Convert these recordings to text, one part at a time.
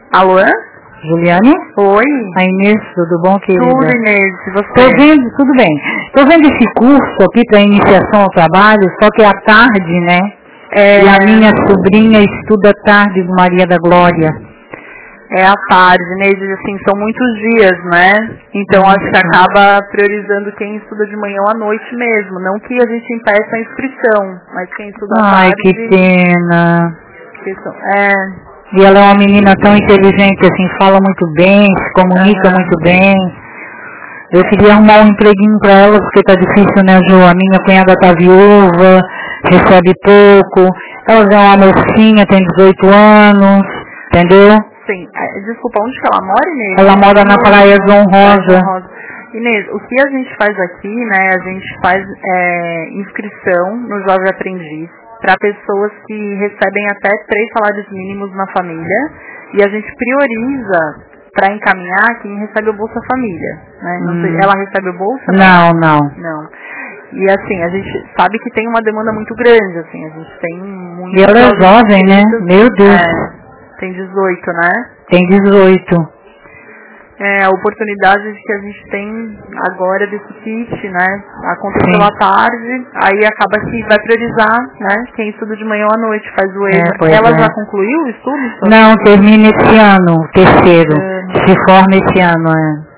Alô? Juliane? Oi. A Inês, tudo bom, querida? Tudo, Inês. E você? Tô vendo, tudo bem. Tô vendo esse curso aqui para iniciação ao trabalho, só que é à tarde, né? E a minha sobrinha estuda à tarde com Maria da Glória. É à tarde, Inês, assim, são muitos dias, né? Então acho que acaba priorizando quem estuda de manhã ou à noite mesmo. Não que a gente impeça a inscrição, mas quem estuda à tarde... Ai, que pena. É... E ela é uma menina tão inteligente, assim, fala muito bem, se comunica muito bem. Eu queria arrumar um empreguinho pra ela, porque tá difícil, né, Ju? A minha cunhada tá viúva, recebe pouco. Ela é uma mocinha, tem 18 anos, entendeu? Sim. Desculpa, onde que ela mora, Inês? Ela mora na Praia João Rosa. Inês, o que a gente faz aqui, né, a gente faz inscrição no Jovem Aprendiz para pessoas que recebem até 3 salários mínimos na família e a gente prioriza para encaminhar quem recebe o Bolsa Família, né? Não sei, ela recebe o Bolsa? Não. E assim, a gente sabe que tem uma demanda muito grande, assim, a gente tem muito... E ela é jovem, né? Meu Deus. Tem 18, né? Tem 18. A oportunidade que a gente tem agora desse kit, né? Aconteceu à tarde, aí acaba que vai priorizar, né? Quem estuda de manhã ou à noite, faz o EJA. Ela já concluiu o estudo? Não, termina esse ano, terceiro. Se forma esse ano,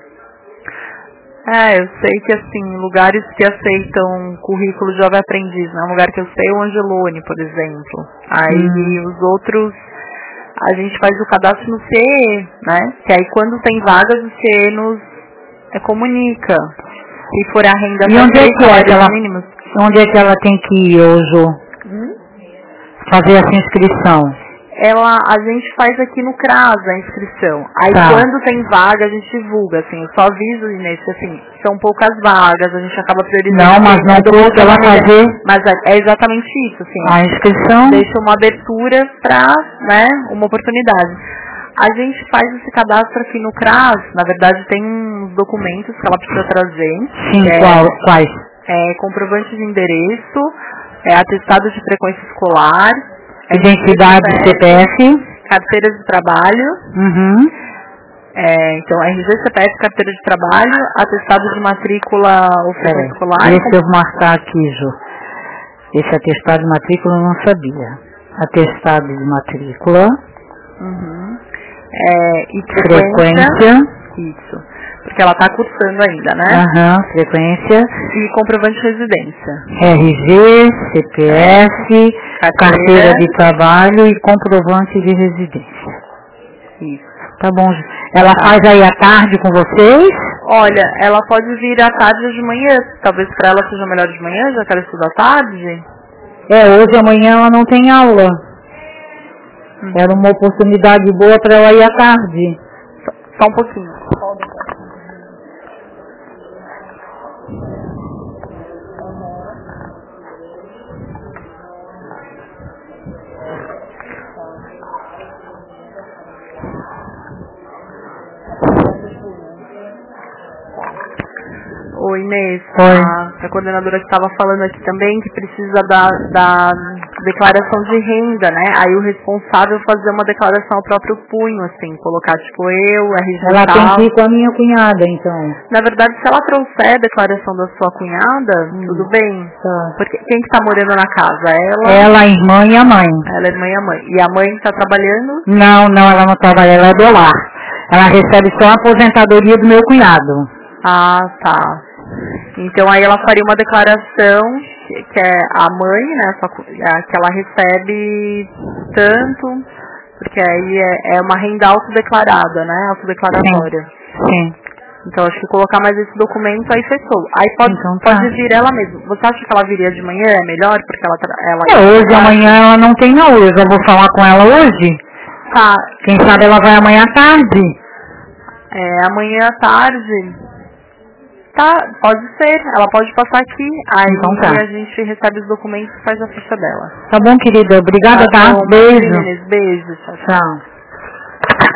eu sei que assim, lugares que aceitam currículo de Jovem Aprendiz, né? Um lugar que eu sei é o Angelone, por exemplo. Aí os outros... A gente faz o cadastro no CE, né? Que aí quando tem vagas, o CE nos comunica. Se for a renda... E onde é que ela tem que ir hoje? Fazer essa inscrição? A gente faz aqui no CRAS a inscrição. Aí quando tem vaga, a gente divulga, assim. Eu só aviso, Inês, que assim, são poucas vagas, a gente acaba priorizando. Não, mas não custa ela fazer... Mas é exatamente isso, assim. A inscrição... Deixa uma abertura para, né, uma oportunidade. A gente faz esse cadastro aqui no CRAS, na verdade tem uns documentos que ela precisa trazer. Sim, quais? Comprovante de endereço, atestado de frequência escolar, identidade CPF, carteira de trabalho, então RG, CPF, carteira de trabalho, atestado de matrícula ou frequência escolar. Deixa eu marcar aqui, Ju. Esse atestado de matrícula eu não sabia. Atestado de matrícula. E frequência. Isso. Porque ela está cursando ainda, né? Frequência. E comprovante de residência. RG, CPF, carteira de trabalho e comprovante de residência. Isso. Tá bom. Ela faz aí à tarde com vocês? Olha, ela pode vir à tarde ou de manhã. Talvez para ela seja melhor de manhã, já que ela estuda à tarde. Hoje amanhã ela não tem aula. Era uma oportunidade boa para ela ir à tarde. Só um pouquinho. Oi, Inês. A coordenadora que estava falando aqui também que precisa da declaração de renda, né? Aí o responsável fazer uma declaração ao próprio punho, assim, colocar tipo RG. Ela tem que ir com a minha cunhada, então. Na verdade, se ela trouxer a declaração da sua cunhada, tudo bem. Porque quem que tá morando na casa? Ela, a irmã e a mãe. Ela é irmã e a mãe. E a mãe está trabalhando? Não, ela não trabalha, ela é do lar. Ela recebe só a aposentadoria do meu cunhado. Tá. Então aí ela faria uma declaração que é a mãe, né, que ela recebe tanto, porque aí é uma renda autodeclarada, né, autodeclaratória. Sim. Então acho que colocar mais esse documento aí fechou. Aí pode vir ela mesma. Você acha que ela viria de manhã? É melhor? Porque ela hoje, amanhã ela não tem aula, eu já vou falar com ela hoje. Tá. Quem sabe ela vai amanhã à tarde. Amanhã à tarde... Tá, pode ser. Ela pode passar aqui. Aí a gente recebe os documentos e faz a ficha dela. Tá bom, querida. Obrigada, tá? Beijo. Beijo. Tchau.